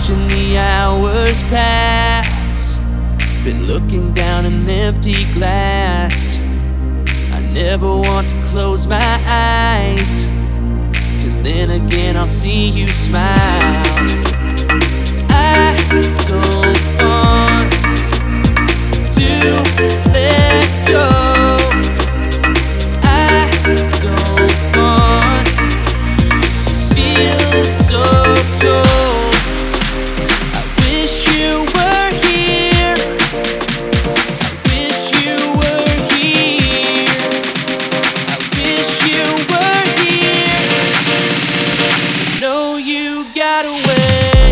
watching the hours pass, been looking down an empty glass. I never want to close my eyes, 'cause then again I'll see you smile. I don't want to let go. I don't want to feel so cold. I wish you were here. I wish you were here. I wish you were here. I know you got away.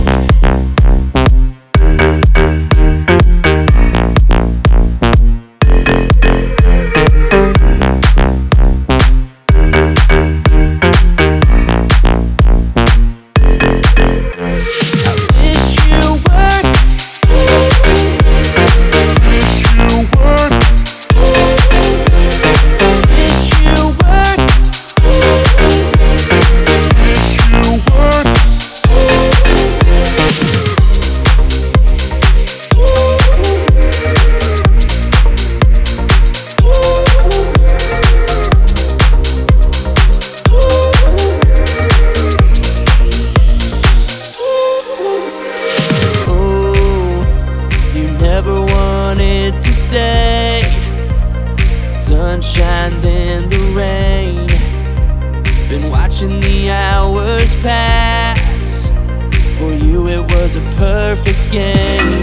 Never wanted to stay. Sunshine, then the rain. Been watching the hours pass. For you it was a perfect game.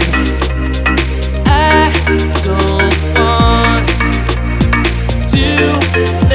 I don't want to